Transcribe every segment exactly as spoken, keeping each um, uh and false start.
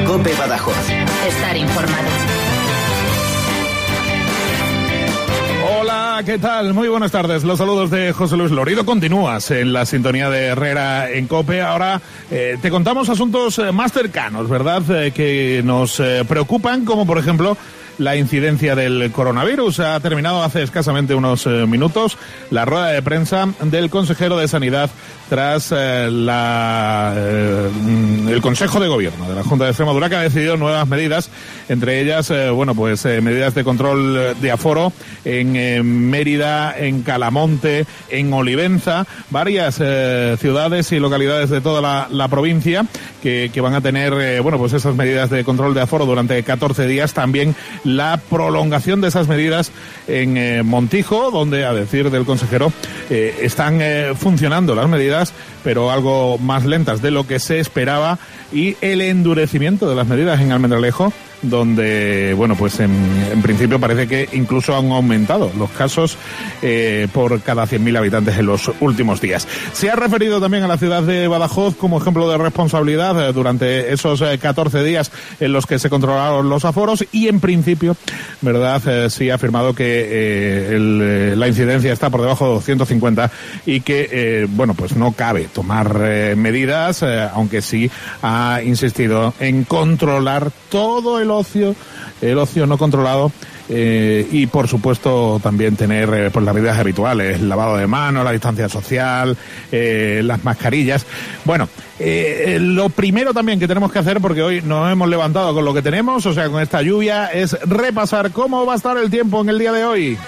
COPE Badajoz. Estar informado. Hola, ¿qué tal? Muy buenas tardes. Los saludos de José Luis Lorido. Continúas en la sintonía de Herrera en COPE. Ahora eh, te contamos asuntos eh, más cercanos, ¿verdad? Eh, que nos eh, preocupan, como por ejemplo la incidencia del coronavirus. Ha terminado hace escasamente unos eh, minutos la rueda de prensa del consejero de Sanidad tras eh, la, eh, el Consejo de Gobierno de la Junta de Extremadura, que ha decidido nuevas medidas, entre ellas, eh, bueno, pues eh, medidas de control de aforo en eh, Mérida, en Calamonte, en Olivenza, varias eh, ciudades y localidades de toda la, la provincia que, que van a tener, eh, bueno, pues esas medidas de control de aforo durante catorce días. También la prolongación de esas medidas en eh, Montijo, donde, a decir del consejero, eh, están eh, funcionando las medidas, pero algo más lentas de lo que se esperaba, y el endurecimiento de las medidas en Almendralejo, donde, bueno, pues en, en principio parece que incluso han aumentado los casos eh, por cada cien mil habitantes en los últimos días. Se ha referido también a la ciudad de Badajoz como ejemplo de responsabilidad eh, durante esos eh, catorce días en los que se controlaron los aforos, y en principio, verdad, eh, sí ha afirmado que eh, el, eh, la incidencia está por debajo de doscientos cincuenta y que, eh, bueno, pues no cabe tomar eh, medidas, eh, aunque sí ha insistido en controlar todo el ocio, el ocio no controlado, eh, y por supuesto también tener eh, pues las medidas habituales, el lavado de manos, la distancia social, eh, las mascarillas. Bueno, eh, lo primero también que tenemos que hacer, porque hoy nos hemos levantado con lo que tenemos, o sea, con esta lluvia, es repasar cómo va a estar el tiempo en el día de hoy.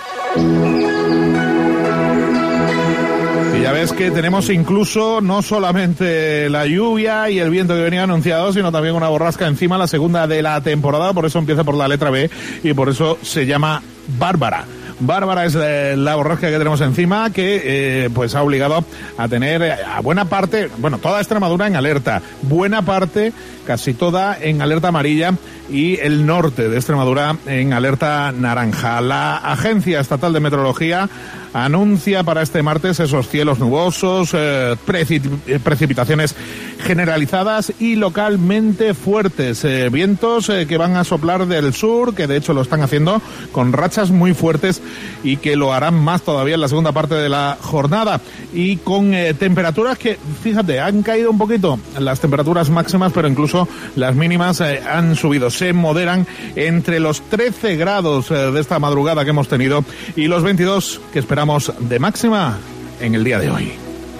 Y ya ves que tenemos incluso no solamente la lluvia y el viento que venía anunciado, sino también una borrasca encima, la segunda de la temporada. Por eso empieza por la letra B y por eso se llama Bárbara. Bárbara es eh, la borrasca que tenemos encima, que eh, pues ha obligado a tener eh, a buena parte, bueno, toda Extremadura en alerta, buena parte, casi toda en alerta amarilla, y el norte de Extremadura en alerta naranja. La Agencia Estatal de Meteorología anuncia para este martes esos cielos nubosos, eh, precip- precipitaciones generalizadas y localmente fuertes, eh, vientos eh, que van a soplar del sur, que de hecho lo están haciendo con rachas muy fuertes y que lo harán más todavía en la segunda parte de la jornada, y con eh, temperaturas que, fíjate, han caído un poquito las temperaturas máximas, pero incluso las mínimas eh, han subido, se moderan entre los trece grados eh, de esta madrugada que hemos tenido y los veintidós que esperamos de máxima en el día de hoy.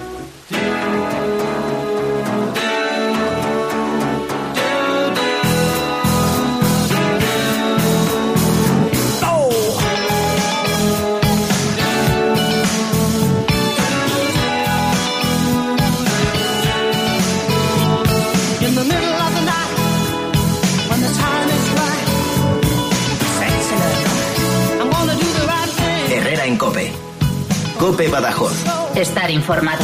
COPE. COPE Badajoz. Estar informado.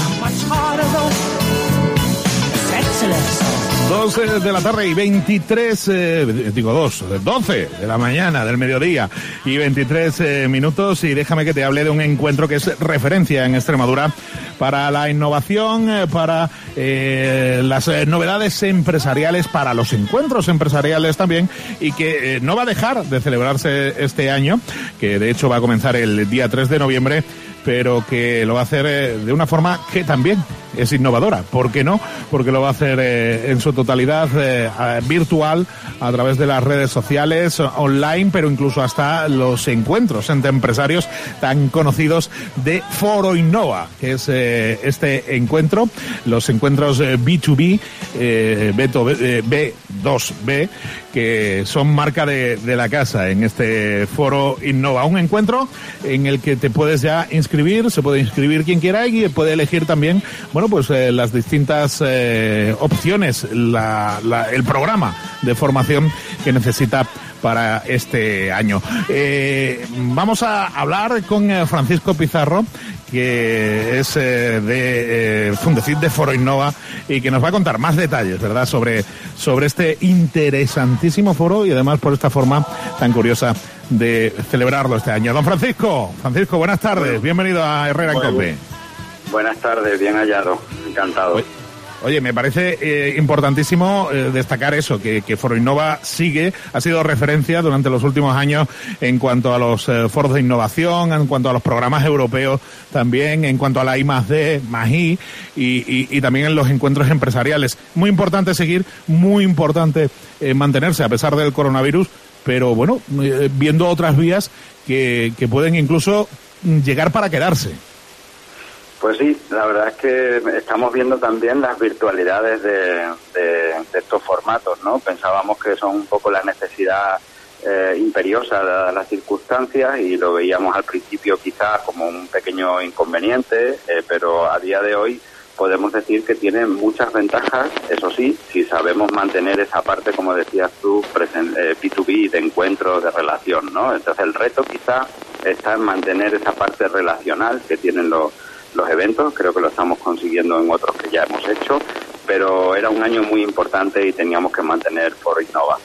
Dos de la tarde y veintitrés, eh, digo dos, doce de la mañana del mediodía y veintitrés eh, minutos, y déjame que te hable de un encuentro que es referencia en Extremadura para la innovación, eh, para eh, las eh, novedades empresariales, para los encuentros empresariales también, y que eh, no va a dejar de celebrarse este año, que de hecho va a comenzar el día tres de noviembre, pero que lo va a hacer eh, de una forma que también es innovadora. ¿Por qué no? Porque lo va a hacer eh, en su totalidad eh, virtual, a través de las redes sociales, online, pero incluso hasta los encuentros entre empresarios tan conocidos de Foro Innova, que es eh, este encuentro, los encuentros eh, B dos B, eh, B dos B, que son marca de, de la casa en este Foro Innova. Un encuentro en el que te puedes ya inscribir, se puede inscribir quien quiera y puede elegir también, bueno, pues eh, las distintas eh, opciones, la, la, el programa de formación que necesita para este año. Eh, vamos a hablar con eh, Francisco Pizarro, que es eh, de eh, Fundecid de Foro Innova, y que nos va a contar más detalles, ¿verdad?, sobre, sobre este interesantísimo foro, y además por esta forma tan curiosa de celebrarlo este año. Don Francisco, Francisco, buenas tardes, bueno, bienvenido a Herrera en COPE. Buenas tardes, bien hallado, encantado. Oye, me parece eh, importantísimo eh, destacar eso, que, que Foro Innova sigue, ha sido referencia durante los últimos años en cuanto a los eh, foros de innovación, en cuanto a los programas europeos también, en cuanto a la I más D, más I, y, y, y también en los encuentros empresariales. Muy importante seguir, muy importante eh, mantenerse a pesar del coronavirus, pero bueno, eh, viendo otras vías que, que pueden incluso llegar para quedarse. Pues sí, la verdad es que estamos viendo también las virtualidades de, de, de estos formatos, ¿no? Pensábamos que son un poco la necesidad eh, imperiosa de las circunstancias y lo veíamos al principio quizás como un pequeño inconveniente, eh, pero a día de hoy podemos decir que tiene muchas ventajas, eso sí, si sabemos mantener esa parte, como decías tú, presen, eh, B dos B, de encuentro, de relación, ¿no? Entonces el reto quizá está en mantener esa parte relacional que tienen los los eventos, creo que lo estamos consiguiendo en otros que ya hemos hecho, pero era un año muy importante y teníamos que mantener Foro Innova.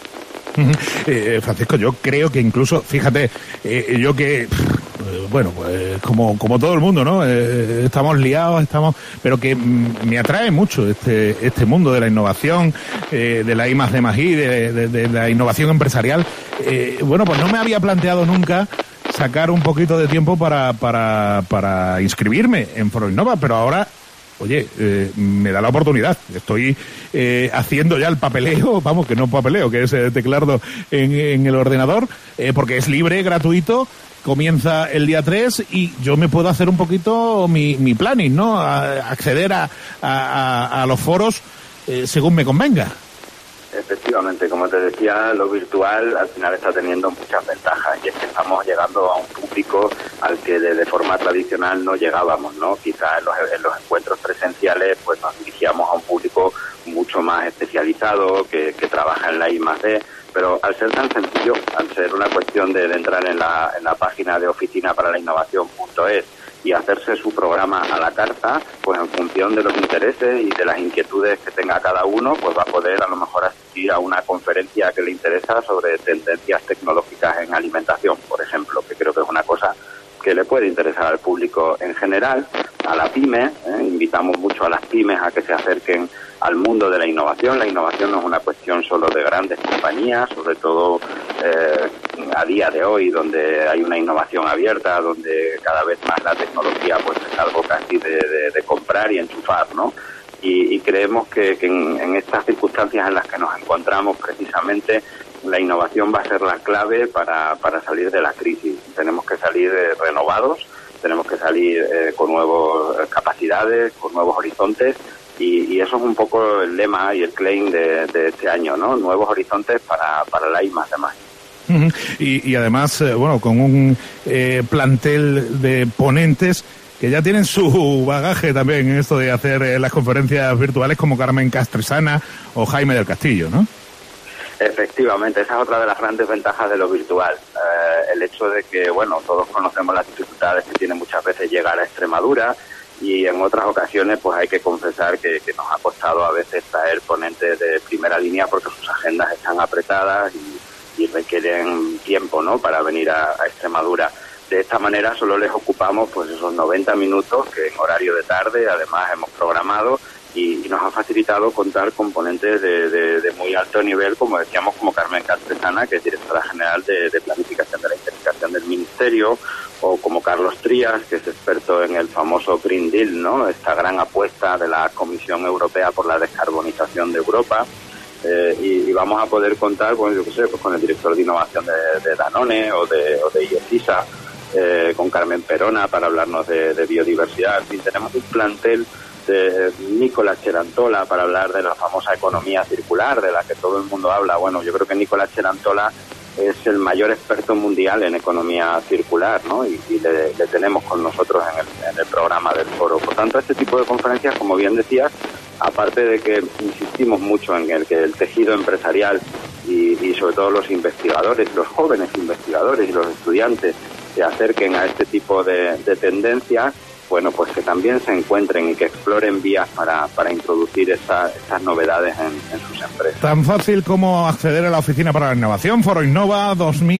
Eh, Francisco, yo creo que incluso, fíjate, eh, yo que, eh, bueno, pues como como todo el mundo, ¿no? Eh, estamos liados, estamos, pero que mm, me atrae mucho este este mundo de la innovación, eh, de la I más D más I, de, de, de la innovación empresarial. Eh, bueno, pues no me había planteado nunca sacar un poquito de tiempo para para para inscribirme en Foro Innova, pero ahora, oye, eh, me da la oportunidad. Estoy eh, haciendo ya el papeleo, vamos, que no papeleo, que es eh, teclarlo en, en el ordenador, eh, porque es libre, gratuito, comienza el día tres y yo me puedo hacer un poquito mi, mi planning, ¿no? A, acceder a, a, a los foros eh, según me convenga. Efectivamente, como te decía, lo virtual al final está teniendo muchas ventajas y es que estamos llegando a un público al que de, de forma tradicional no llegábamos, ¿no? Quizás en los, en los encuentros presenciales pues nos dirigíamos a un público mucho más especializado que, que trabaja en la I más D, pero al ser tan sencillo, al ser una cuestión de, de entrar en la, en la página de oficina para la innovación punto es y hacerse su programa a la carta, pues en función de los intereses y de las inquietudes que tenga cada uno, pues va a poder a lo mejor asistir a una conferencia que le interesa sobre tendencias tecnológicas en alimentación, por ejemplo, que creo que es una cosa que le puede interesar al público en general, a la pyme, ¿eh? Invitamos mucho a las pymes a que se acerquen al mundo de la innovación. La innovación no es una cuestión solo de grandes compañías, sobre todo eh, a día de hoy, donde hay una innovación abierta, donde cada vez más la tecnología pues es algo casi de, de, de comprar y enchufar, ¿no? Y, y creemos que, que en, en estas circunstancias en las que nos encontramos precisamente, la innovación va a ser la clave para, para salir de la crisis. Tenemos que salir eh, renovados, tenemos que salir eh, con nuevas capacidades, con nuevos horizontes, y, y eso es un poco el lema y el claim de, de este año, ¿no? Nuevos horizontes para, para la I más D más I. Uh-huh. Y, y además, eh, bueno, con un eh, plantel de ponentes que ya tienen su bagaje también en esto de hacer eh, las conferencias virtuales, como Carmen Castresana o Jaime del Castillo, ¿no? Efectivamente, esa es otra de las grandes ventajas de lo virtual. Eh, el hecho de que, bueno, todos conocemos las dificultades que tiene muchas veces llegar a Extremadura y en otras ocasiones pues hay que confesar que, que nos ha costado a veces traer ponentes de primera línea porque sus agendas están apretadas y, y requieren tiempo, ¿no?, para venir a, a Extremadura. De esta manera solo les ocupamos pues esos noventa minutos que en horario de tarde además hemos programado y, y nos ha facilitado contar con ponentes de, de, de muy alto nivel, como decíamos, como Carmen Castresana, que es directora general de, de Planificación de la Interpretación del Ministerio, o como Carlos Trías, que es experto en el famoso Green Deal, ¿no?, esta gran apuesta de la Comisión Europea por la descarbonización de Europa. Eh, y, y vamos a poder contar con, yo qué sé, pues con el director de innovación de, de Danone o de, o de IESISA, eh, con Carmen Perona para hablarnos de, de biodiversidad. En fin, tenemos un plantel de Nicolás Cherantola para hablar de la famosa economía circular, de la que todo el mundo habla. Bueno, yo creo que Nicolás Cherantola es el mayor experto mundial en economía circular, ¿no? Y, y le, le tenemos con nosotros en el, en el programa del foro. Por tanto, este tipo de conferencias, como bien decías, aparte de que insistimos mucho en el que el tejido empresarial y, y sobre todo los investigadores, los jóvenes investigadores y los estudiantes se acerquen a este tipo de, de tendencias, bueno, pues que también se encuentren y que exploren vías para, para introducir esa, esas novedades en, en sus empresas. Tan fácil como acceder a la Oficina para la Innovación, Foro Innova dos mil